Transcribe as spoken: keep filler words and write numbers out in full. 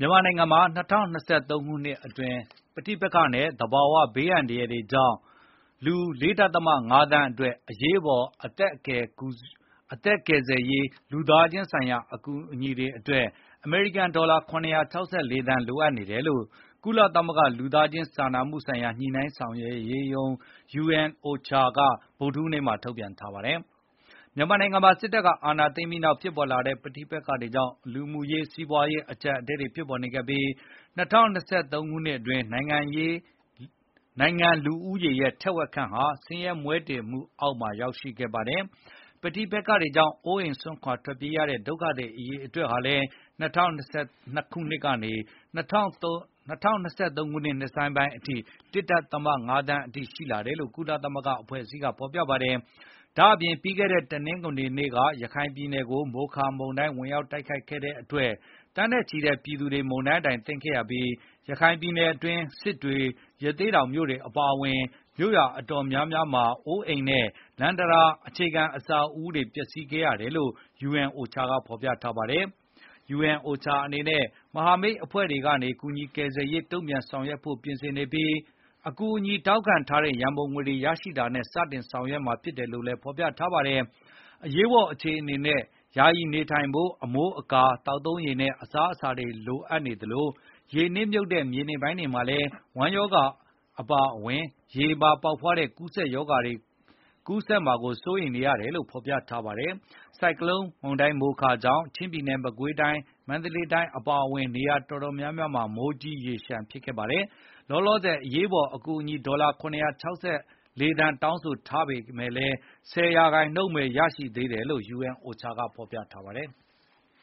မြန်မာနိုင်ငံမှာ၂၀၂၃ ခုနှစ်အတွင်းပဋိပက္ခနဲ့သဘာဝဘေးအန္တရာယ်တွေကြောင့်လူ ၄ ဒသမ ၅ သန်းအတွက် အရေးပေါ်အသက်ကယ်ကယ်ဆယ်ရေးလူသားချင်းဆိုင်ရာအကူအညီတွေအတွက် အမေရိကန်ဒေါ်လာ ၇၆၄ သန်းလိုအပ်နေတယ်လို့ ကုလသမဂ္ဂလူသားချင်းစာနာမှုဆိုင်ရာညှိနှိုင်းဆောင်ရွက်ရေးရုံး ယူအန် အိုချာ က ဗုဒ္ဓဟူးနေ့မှာထုတ်ပြန်ထားပါတယ်။ မြန်မာနိုင်ငံမှာစစ်တပ်ကအာဏာသိမ်းပြီးနောက်ဖြစ်ပေါ်လာတဲ့ပဋိပက္ခတွေကြောင့် လူမှုရေးစီးပွားရေးအကျပ်အတည်းတွေဖြစ်ပေါ်နေခဲ့ပြီး၂၀၂၃ ခုနှစ်အတွင်းနိုင်ငံလူဦးရေရဲ့ထက်ဝက်ခန့်ဟာဆင်းရဲမွဲတေမှုအောက်မှာရောက်ရှိခဲ့ပါတယ်။ ပဋိပက္ခတွေကြောင့်အိုးအိမ်စွန့်ခွါထွက်ပြေးရတဲ့ဒုက္ခသည်အရေအတွက်ဟာလည်း၂၀၂၂ ခုနှစ်ကနေ ၂၀၂၃ ခုနှစ်နှစ်ဆန်းပိုင်းအထိ ၁ ဒသမ ၅ သန်းအထိရှိလာတယ်လို့ ကုလသမဂ္ဂအဖွဲ့အစည်းကဖေါ်ပြပါတယ်။ ဒါ့အပြင်ပြီးခဲ့တဲ့တနင်္ဂနွေနေ့က ရခိုင်ပြည်နယ်ကို မိုခါမုန်တိုင်းဝင်ရောက်တိုက်ခတ်ခဲ့တဲ့အတွက် သန်းနဲ့ချီတဲ့ပြည်သူတွေမုန်တိုင်းဒဏ်သင့်ခဲ့ရပြီး ရခိုင်ပြည်နယ်အတွင်း စစ်တွေ၊ ရသေ့တောင်မြို့တွေအပါအဝင်မြို့ရွာအတော်များများမှာ အိုးအိမ်နဲ့လမ်းတံတားအခြေခံအဆောက်အဦးတွေပျက်စီးခဲ့ရတယ်လို့ ယူအန် အိုချာ ကဖေါ်ပြထားပါတယ်။ ယူအန် အိုချာအနေနဲ့ မဟာမိတ်အဖွဲ့တွေကနေကူညီကယ်ဆယ်ရေးတုံ့ပြန်ဆောင်ရွက်ဖို့ပြင်ဆင်နေပြီး အကူအညီတောင်းခံထားတဲ့ရန်ပုံငွေတွေရရှိတာနဲ့စတင်ဆောင်ရွက်မှာဖြစ်တယ်လို့လည်းဖေါ်ပြထားပါတယ်။ အရေးပေါ်အခြေအနေနဲ့ ယာယီနေထိုင်ဖို့အမိုးအကာသောက်သုံးရေနဲ့အစားအစာတွေလိုအပ်နေသလို ရေနစ်မြုပ်တဲ့မြေနိမ့်ပိုင်းတွေမှာလည်း ဝမ်းရောဂါအပါအဝင် ရေပါပေါက်ဖွားတဲ့ကူးစက်ရောဂါတွေကူးစက်မှာကိုစိုးရိမ်နေရတယ်လို့ဖေါ်ပြထားပါတယ်။ ဆိုင်ကလုန်းမုန်တိုင်းမိုခါကြောင့်ချင်းပြည်နယ်၊ မကွေးတိုင်း၊ မန္တလေးတိုင်းအပါအဝင်နေရာတော်တော်များများမှာမိုးကြီးရေလျှံဖြစ်ခဲ့ပါတယ်။ လောလောဆယ်အရေးပေါ်အကူအညီဒေါ်လာ ၇၆၄ သန်းတောင်းဆိုထားပေမယ့်လည်း ၁၀ ရာနှုန်းပဲရရှိသေးတယ်လို့ ယူအန် အိုချာ ကဖေါ်ပြထားပါတယ်။